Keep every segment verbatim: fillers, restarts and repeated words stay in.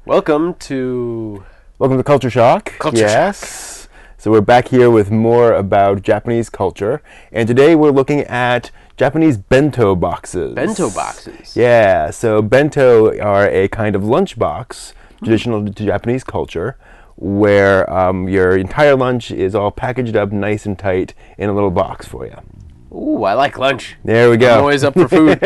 Welcome to Welcome to Culture Shock. Culture yes. Shock. So we're back here with more about Japanese culture, and today we're looking at Japanese bento boxes. Bento boxes. Yeah. So bento are a kind of lunch box traditional to Japanese culture, where um, your entire lunch is all packaged up nice and tight in a little box for you. Ooh, I like lunch. There we go. I'm always up for food.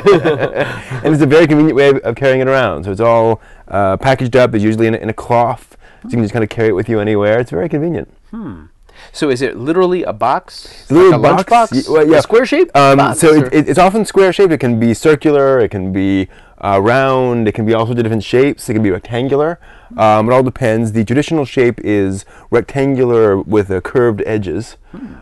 And it's a very convenient way of, of carrying it around. So it's all uh, packaged up. It's usually in a, in a cloth, so you can just kind of carry it with you anywhere. It's very convenient. Hmm. So is it literally a box? It's a little like a box. lunch box? Y- well, yeah. A square shape? Um, box, so it, it, it's often square shaped. It can be circular. It can be uh, round. It can be all sorts of different shapes. It can be rectangular. Um, it all depends. The traditional shape is rectangular with uh, curved edges,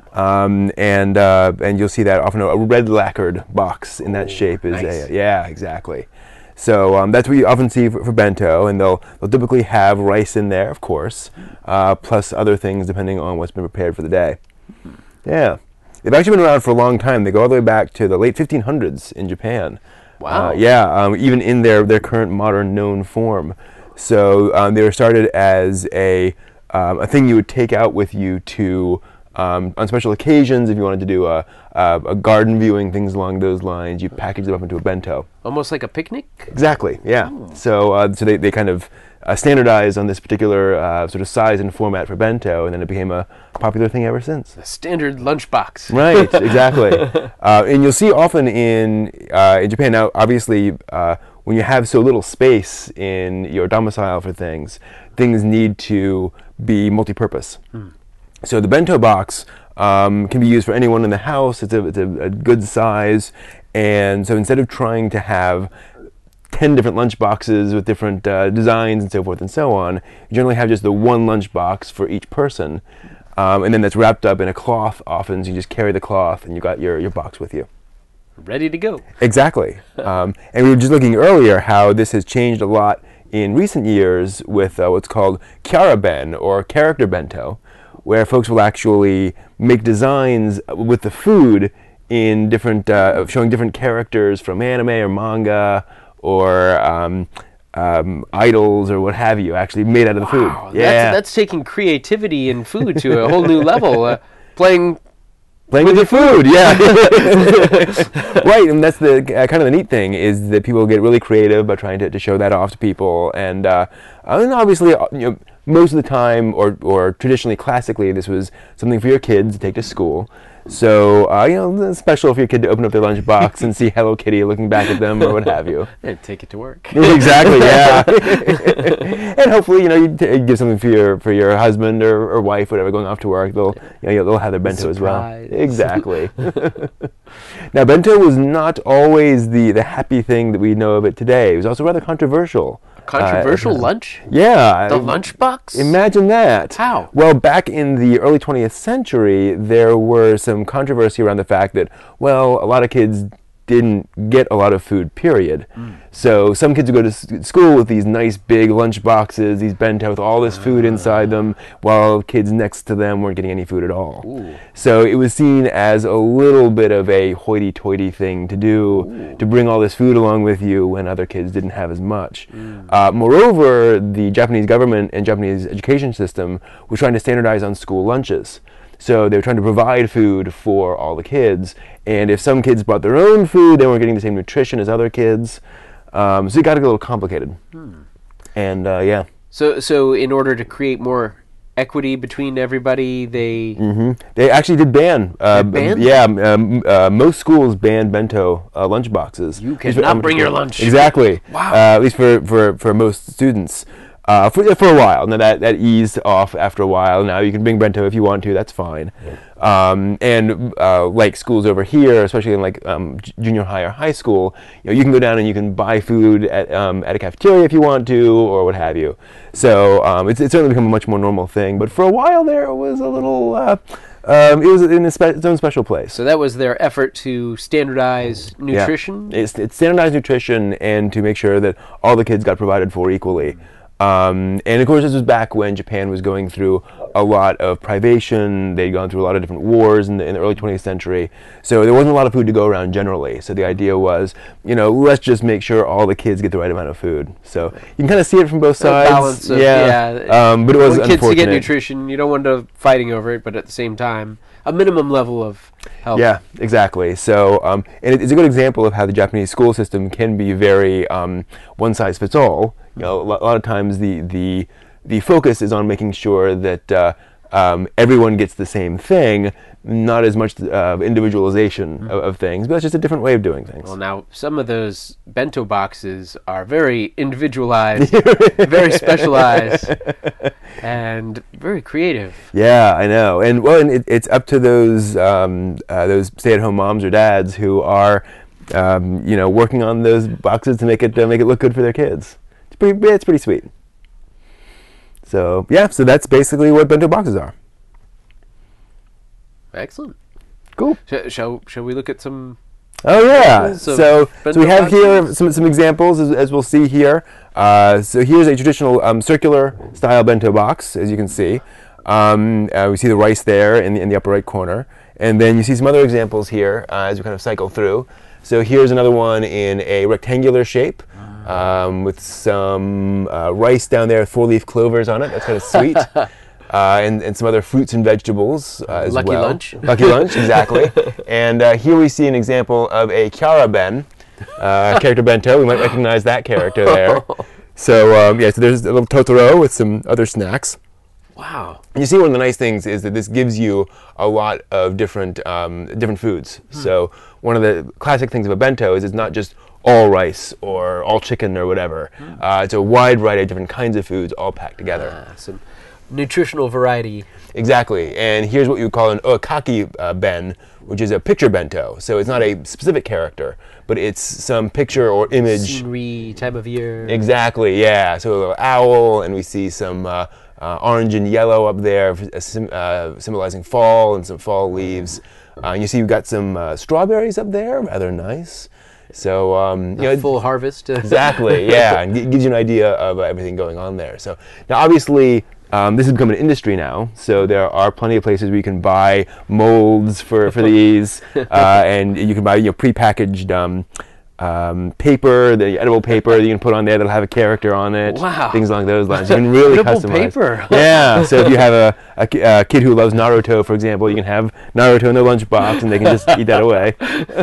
um, and uh, and you'll see that often a red lacquered box in that Ooh, shape is nice. a yeah exactly. So um, that's what you often see for, for bento, and they'll they'll typically have rice in there, of course, uh, plus other things depending on what's been prepared for the day. Yeah, they've actually been around for a long time. They go all the way back to the late fifteen hundreds in Japan. Wow. Uh, yeah, um, even in their, their current modern known form. So um, they were started as a um, a thing you would take out with you to um, on special occasions. If you wanted to do a, a, a garden viewing, things along those lines, you package them up into a bento. Almost like a picnic? Exactly. Yeah. Oh. So uh, so they, they kind of uh, standardized on this particular uh, sort of size and format for bento, and then it became a popular thing ever since. A standard lunchbox. Right, exactly. uh, and you'll see often in uh, in Japan now, obviously, uh, when you have so little space in your domicile for things, things need to be multi-purpose. Hmm. So the bento box um, can be used for anyone in the house. It's a, it's a, a good size, and so instead of trying to have ten different lunch boxes with different uh, designs and so forth and so on, you generally have just the one lunch box for each person. Um, and then that's wrapped up in a cloth often, so you just carry the cloth and you got your, your box with you. Ready to go. Exactly. um, and we were just looking earlier how this has changed a lot in recent years with uh, what's called kyara-ben, or character bento, where folks will actually make designs with the food in different, uh, showing different characters from anime or manga or um, Um, idols or what have you, actually made out of the food. Wow, Yeah, that's, that's taking creativity in food to a whole new level. Uh, playing playing with, with the food, yeah. Right, and that's the uh, kind of the neat thing is that people get really creative about trying to, to show that off to people, and uh, and obviously, uh, you know, most of the time, or or traditionally, classically, this was something for your kids to take to school. So, uh, you know, it's special for your kid to open up their lunchbox and see Hello Kitty looking back at them or what have you. And take it to work. Exactly, yeah. And hopefully, you know, you t- give something for your for your husband or, or wife, whatever, going off to work. They'll you know, they'll have their bento as well. Surprise. Exactly. Now, bento was not always the, the happy thing that we know of it today. It was also rather controversial. Controversial uh, lunch? Yeah. The lunchbox? Imagine that. How? Well, back in the early twentieth century, there were some controversy around the fact that, well, a lot of kids didn't get a lot of food, period. Mm. So some kids would go to s- school with these nice big lunch boxes, these bento with all this food uh. inside them, while kids next to them weren't getting any food at all. Ooh. So it was seen as a little bit of a hoity-toity thing to do, Ooh. to bring all this food along with you when other kids didn't have as much. Mm. Uh, moreover, the Japanese government and Japanese education system were trying to standardize on school lunches. So they were trying to provide food for all the kids, and if some kids brought their own food, they weren't getting the same nutrition as other kids. Um, so it got a little complicated. Hmm. And uh, yeah. So, so in order to create more equity between everybody, they mm-hmm. they actually did ban. Uh, ban? Yeah, um, uh, most schools banned bento uh, lunch boxes. You cannot bring your lunch. Exactly. Wow. Uh, at least for, for, for most students. Uh, for for a while. Now that, that eased off after a while. Now you can bring bento if you want to. That's fine. Um, and uh, like schools over here, especially in like um, j- junior high or high school, you know, you can go down and you can buy food at um, at a cafeteria if you want to, or what have you. So um, it's it's certainly become a much more normal thing. But for a while there, it was a little. Uh, Um, it was in a spe- its own special place. So that was their effort to standardize nutrition? Yeah. It's, it's standardized nutrition and to make sure that all the kids got provided for equally. Um, and of course, this was back when Japan was going through a lot of privation. They'd gone through a lot of different wars in the, in the early twentieth century. So there wasn't a lot of food to go around generally. So the idea was, you know, let's just make sure all the kids get the right amount of food. So you can kind of see it from both The sides. balance of- yeah. yeah. Um, but it was Want kids to get unfortunate. nutrition. You don't want to fighting over it, but at the same time, a minimum level of health. Yeah, exactly. So, um, and it, it's a good example of how the Japanese school system can be very um, one size fits all. You know, a lo- a lot of times the the the focus is on making sure that uh, um, everyone gets the same thing, not as much uh, individualization Mm-hmm. of, of things, but it's just a different way of doing things. Well, now some of those bento boxes are very individualized, very specialized, and very creative. Yeah, I know, and well, and it, it's up to those um, uh, those stay-at-home moms or dads who are, um, you know, working on those boxes to make it uh, make it look good for their kids. It's pretty, it's pretty sweet. So yeah, so that's basically what bento boxes are. Excellent. Cool. Sh- shall Shall we look at some? Oh yeah. Examples of So, so bento we have here boxes? some some examples as, as we'll see here. Uh, so here's a traditional um, circular style bento box, as you can see. Um, uh, we see the rice there in the, in the upper right corner, and then you see some other examples here uh, as we kind of cycle through. So here's another one in a rectangular shape. Um, with some uh, rice down there, four-leaf clovers on it. That's kind of sweet. Uh, and, and some other fruits and vegetables uh, as Lucky well. lunch. Lucky lunch, exactly. And uh, here we see an example of a Kyara Ben, uh, character bento. We might recognize that character there. So um, yeah, so there's a little Totoro with some other snacks. Wow. And you see, one of the nice things is that this gives you a lot of different um, different foods. Hmm. So one of the classic things of a bento is it's not just all rice or all chicken or whatever. Hmm. Uh, it's a wide variety of different kinds of foods all packed together. Ah, some nutritional variety. Exactly. And here's what you would call an okaki uh, ben, which is a picture bento. So it's not a specific character, but it's some picture or image. Scenery, time of year. Exactly, yeah. So a little owl, and we see some uh, uh, orange and yellow up there, uh, sim- uh, symbolizing fall and some fall leaves. Uh, and you see you've got some uh, strawberries up there, rather nice. So, um, you know, Full harvest. exactly, yeah, and it gives you an idea of uh, everything going on there. So now, obviously, um, this has become an industry now. So there are plenty of places where you can buy molds for for these, uh, and you can buy you know prepackaged um, um, paper, the edible paper that you can put on there that'll have a character on it. Wow. Things along those lines. You can really Edible customize. paper. Yeah. So if you have a, a, ki- a kid who loves Naruto, for example, you can have Naruto in their lunchbox, and they can just eat that away.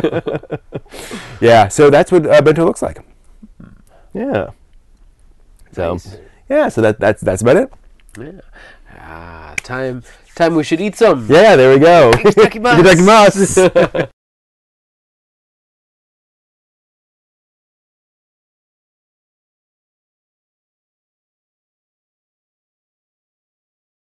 Yeah. So that's what uh, bento looks like. Yeah. So, Nice. yeah. So that that's that's about it. Yeah. Ah, time time we should eat some. Yeah. There we go. Itadakimasu. Itadakimasu.